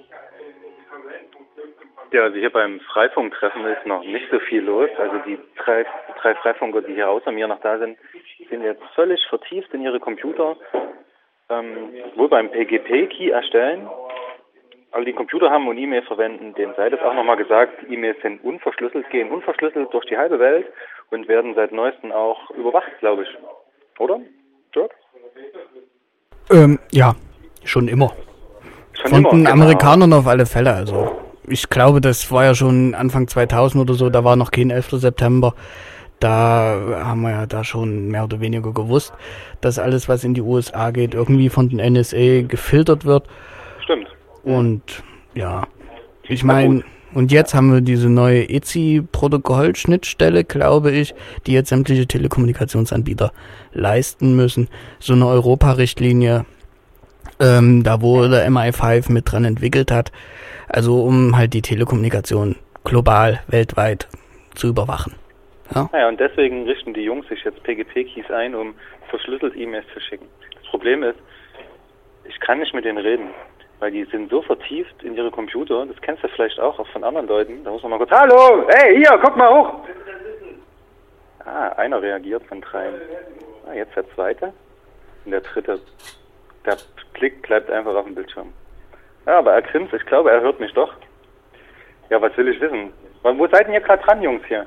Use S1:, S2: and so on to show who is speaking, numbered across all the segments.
S1: Ja, also hier beim Freifunktreffen ist noch nicht so viel los. Also die drei Freifunker, die hier außer mir noch da sind, sind jetzt völlig vertieft in ihre Computer, wohl beim PGP-Key erstellen. Also die Computer haben und E-Mail verwenden, denen sei das auch nochmal gesagt, E-Mails sind unverschlüsselt, gehen unverschlüsselt durch die halbe Welt und werden seit neuestem auch überwacht, glaube ich. Oder? Dirk?
S2: Ja, schon immer.
S1: Schon
S2: Von
S1: immer,
S2: den
S1: genau.
S2: Amerikanern auf alle Fälle, also ich glaube, das war ja schon Anfang 2000 oder so, da war noch kein 11. September. Da haben wir ja da schon mehr oder weniger gewusst, dass alles, was in die USA geht, irgendwie von den NSA gefiltert wird.
S1: Stimmt.
S2: Und ja, ich meine, und jetzt haben wir diese neue ETSI-Protokoll-Schnittstelle, glaube ich, die jetzt sämtliche Telekommunikationsanbieter leisten müssen. So eine Europa-Richtlinie, da wo der MI5 mit dran entwickelt hat, also um halt die Telekommunikation global, weltweit zu überwachen. Ja?
S1: Naja, und deswegen richten die Jungs sich jetzt PGP-Keys ein, um verschlüsselt E-Mails zu schicken. Das Problem ist, ich kann nicht mit denen reden, weil die sind so vertieft in ihre Computer, das kennst du vielleicht auch von anderen Leuten, da muss man mal kurz, hallo, hey, hier, guck mal hoch! Ah, einer reagiert von dreien. Ah, jetzt der zweite und der dritte. Der Klick bleibt einfach auf dem Bildschirm. Ja, aber er grinst, ich glaube, er hört mich doch. Ja, was will ich wissen? Wo seid ihr gerade dran, Jungs, hier?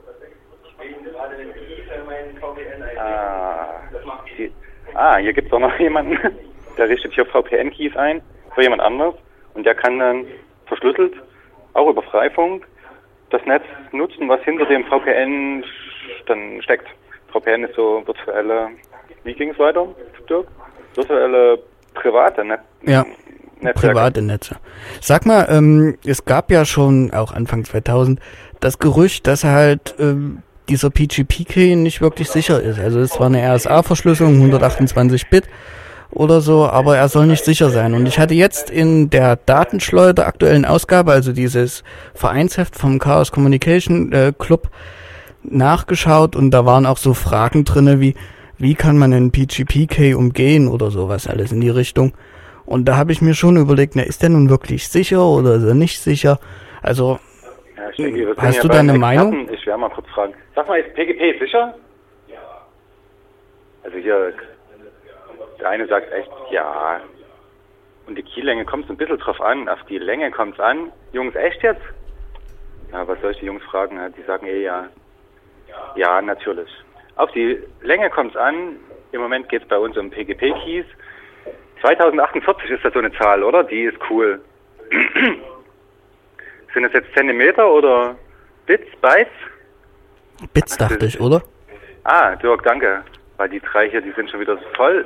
S1: Hier gibt es auch noch jemanden, der richtet hier VPN-Keys ein für jemand anderes und der kann dann verschlüsselt, auch über Freifunk, das Netz nutzen, was hinter dem VPN dann steckt. VPN ist so virtuelle, wie ging es weiter, Dirk? Virtuelle private Netzwerke.
S2: Private Netze. Sag mal, es gab ja schon, auch Anfang 2000, das Gerücht, dass halt dieser PGP-Key nicht wirklich sicher ist. Also es war eine RSA-Verschlüsselung, 128-Bit oder so, aber er soll nicht sicher sein. Und ich hatte jetzt in der Datenschleuder aktuellen Ausgabe, also dieses Vereinsheft vom Chaos Communication Club, nachgeschaut und da waren auch so Fragen drinne wie kann man einen PGP-Key umgehen oder sowas alles in die Richtung. Und da habe ich mir schon überlegt, ist der nun wirklich sicher oder ist er nicht sicher? Also,
S1: ja, denke,
S2: hast du da eine Meinung?
S1: Ich werde mal kurz fragen. Sag mal, ist PGP sicher? Ja. Also hier, der eine sagt echt, ja. Und die Keylänge kommt es ein bisschen drauf an. Auf die Länge kommt es an. Jungs, echt jetzt? Ja, was soll ich die Jungs fragen? Die sagen ja. Ja, natürlich. Auf die Länge kommt es an. Im Moment geht es bei uns um PGP-Keys. 2048 ist das so eine Zahl, oder? Die ist cool. Sind das jetzt Zentimeter oder Bits, Bytes?
S2: Bits dachte ich, oder?
S1: Ah, Dirk, danke. Weil die drei hier, die sind schon wieder voll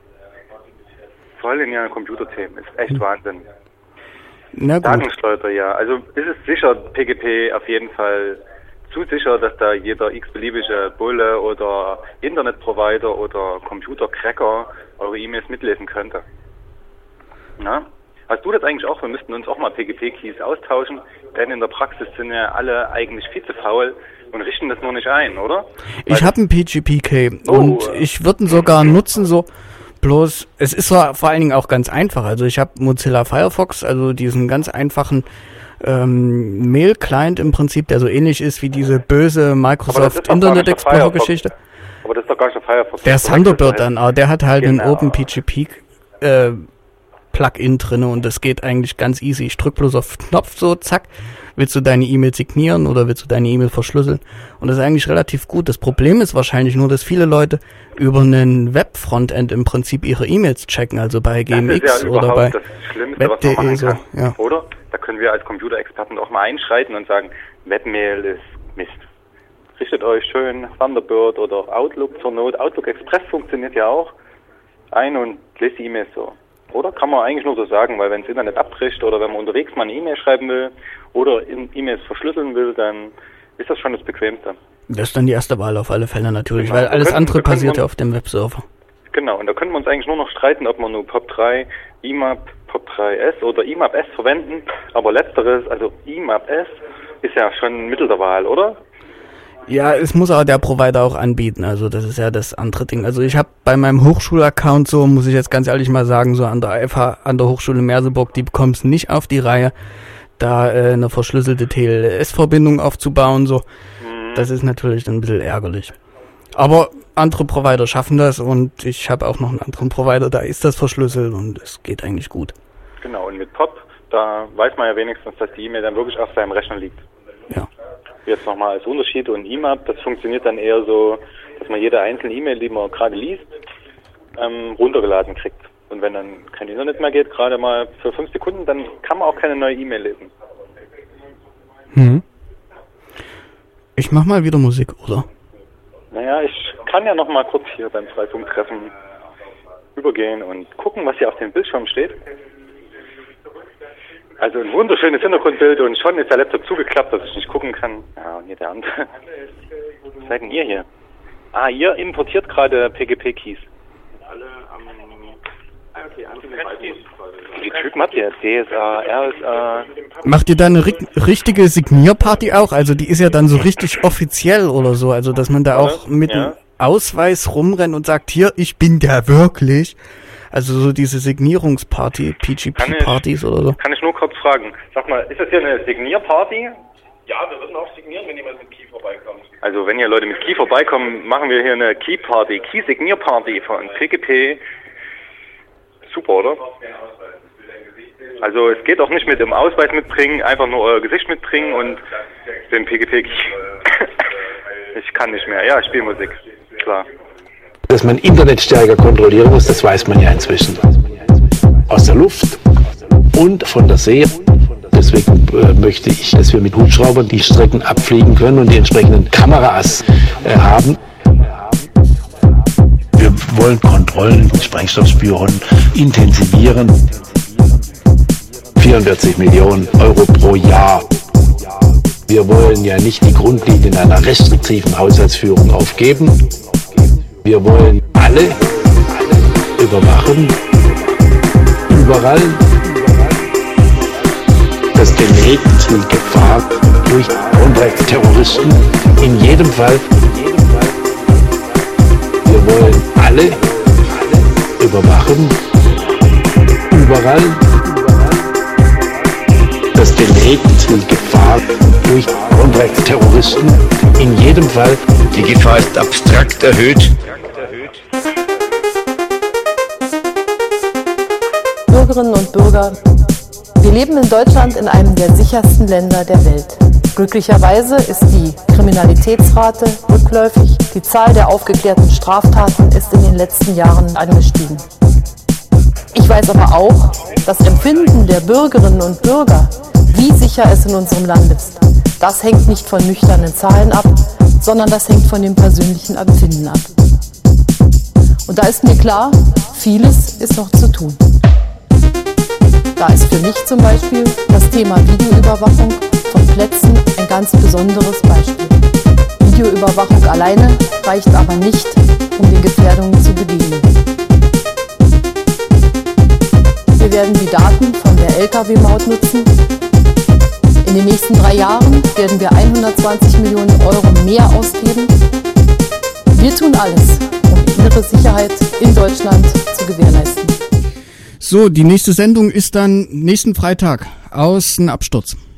S1: in ihren Computerthemen. Ist echt Wahnsinn.
S2: Na gut.
S1: Datenschleuder, ja. Also ist es sicher, PGP auf jeden Fall zu sicher, dass da jeder x-beliebige Bulle oder Internetprovider oder Computercracker eure E-Mails mitlesen könnte. Na? Hast du das eigentlich auch? Wir müssten uns auch mal PGP-Keys austauschen, denn in der Praxis sind ja alle eigentlich viel zu faul und richten das nur nicht ein, oder?
S2: Ich habe einen PGP-Key und ich würde ihn sogar nutzen, so bloß, es ist vor allen Dingen auch ganz einfach. Also ich habe Mozilla Firefox, also diesen ganz einfachen Mail-Client im Prinzip, der so ähnlich ist wie diese böse Microsoft Internet Explorer-Geschichte.
S1: Aber das ist doch gar nicht der Firefox.
S2: Der Thunderbird dann, aber der hat halt einen OpenPGP Plugin drinne und das geht eigentlich ganz easy. Ich drück bloß auf Knopf so, zack, willst du deine E-Mail signieren oder willst du deine E-Mail verschlüsseln? Und das ist eigentlich relativ gut. Das Problem ist wahrscheinlich nur, dass viele Leute über einen Web-Frontend im Prinzip ihre E-Mails checken, also bei GMX oder bei Web.de so. Ja.
S1: Oder? Da können wir als Computerexperten auch mal einschreiten und sagen, Webmail ist Mist. Richtet euch schön Thunderbird oder Outlook zur Not. Outlook Express funktioniert ja auch ein und lest die E-Mails so. Oder? Kann man eigentlich nur so sagen, weil wenn das Internet abbricht oder wenn man unterwegs mal eine E-Mail schreiben will oder E-Mails verschlüsseln will, dann ist das schon das Bequemste.
S2: Das ist dann die erste Wahl auf alle Fälle natürlich, genau. Weil alles andere passiert ja auf dem Webserver.
S1: Genau, und da können wir uns eigentlich nur noch streiten, ob wir nur POP3, IMAP, POP3S oder IMAP-S verwenden. Aber letzteres, also IMAP-S, ist ja schon Mittel der Wahl, oder?
S2: Ja, es muss aber der Provider auch anbieten, also das ist ja das andere Ding. Also ich habe bei meinem Hochschulaccount so, muss ich jetzt ganz ehrlich mal sagen, so an der FH, an der Hochschule Merseburg, die bekommen es nicht auf die Reihe, da eine verschlüsselte TLS-Verbindung aufzubauen, so. Das ist natürlich dann ein bisschen ärgerlich. Aber andere Provider schaffen das und ich habe auch noch einen anderen Provider, da ist das verschlüsselt und es geht eigentlich gut.
S1: Genau, und mit POP, da weiß man ja wenigstens, dass die E-Mail dann wirklich auf seinem Rechner liegt.
S2: Ja.
S1: Jetzt nochmal als Unterschied und IMAP, das funktioniert dann eher so, dass man jede einzelne E-Mail, die man gerade liest, runtergeladen kriegt. Und wenn dann kein Internet mehr geht, gerade mal für 5 Sekunden, dann kann man auch keine neue E-Mail lesen.
S2: Ich mach mal wieder Musik, oder?
S1: Naja, ich kann ja noch mal kurz hier beim Freifunktreffen übergehen und gucken, was hier auf dem Bildschirm steht. Also ein wunderschönes Hintergrundbild und schon ist der Laptop zugeklappt, dass ich nicht gucken kann. Ja, und hier der andere. Was seid denn ihr hier? Ah, ihr importiert gerade PGP-Keys. Wie viele Typen habt ihr? DSA, RSA...
S2: Macht ihr da eine richtige Signierparty auch? Also die ist ja dann so richtig offiziell oder so, also dass man da auch mit einem Ausweis rumrennt und sagt, hier, ich bin der wirklich. Also so diese Signierungsparty, PGP-Partys oder so.
S1: Kann ich nur kurz fragen, sag mal, ist das hier eine Signierparty? Ja, wir würden auch signieren, wenn jemand mit Key vorbeikommt. Also wenn hier Leute mit Key vorbeikommen, machen wir hier eine Key-Party, Key-Signierparty von PGP. Super, oder? Also es geht auch nicht mit dem Ausweis mitbringen, einfach nur euer Gesicht mitbringen und den PGP. Ich kann nicht mehr. Ja, ich spiele Musik. Klar.
S3: Dass man Internet stärker kontrollieren muss, das weiß man ja inzwischen. Aus der Luft und von der See. Deswegen möchte ich, dass wir mit Hubschraubern die Strecken abfliegen können und die entsprechenden Kameras haben. Wir wollen Kontrollen mit Sprengstoffspüren intensivieren. 44 Millionen Euro pro Jahr. Wir wollen ja nicht die Grundlinien einer restriktiven Haushaltsführung aufgeben. Wir wollen alle überwachen, überall. Das belegt die Gefahr durch Terroristen in jedem Fall. Wir wollen alle überwachen, überall. Das belegt die Gefahr durch Terroristen in jedem Fall. Die Gefahr ist abstrakt erhöht.
S4: Bürgerinnen und Bürger, wir leben in Deutschland in einem der sichersten Länder der Welt. Glücklicherweise ist die Kriminalitätsrate rückläufig. Die Zahl der aufgeklärten Straftaten ist in den letzten Jahren angestiegen. Ich weiß aber auch, das Empfinden der Bürgerinnen und Bürger, wie sicher es in unserem Land ist, das hängt nicht von nüchternen Zahlen ab, sondern das hängt von dem persönlichen Empfinden ab. Und da ist mir klar, vieles ist noch zu tun. Da ist für mich zum Beispiel das Thema Videoüberwachung von Plätzen ein ganz besonderes Beispiel. Videoüberwachung alleine reicht aber nicht, um den Gefährdungen zu begegnen. Wir werden die Daten von der Lkw-Maut nutzen. In den nächsten 3 Jahren werden wir 120 Millionen Euro mehr ausgeben. Wir tun alles, um die innere Sicherheit in Deutschland zu gewährleisten.
S2: So, die nächste Sendung ist dann nächsten Freitag. Außenabsturz.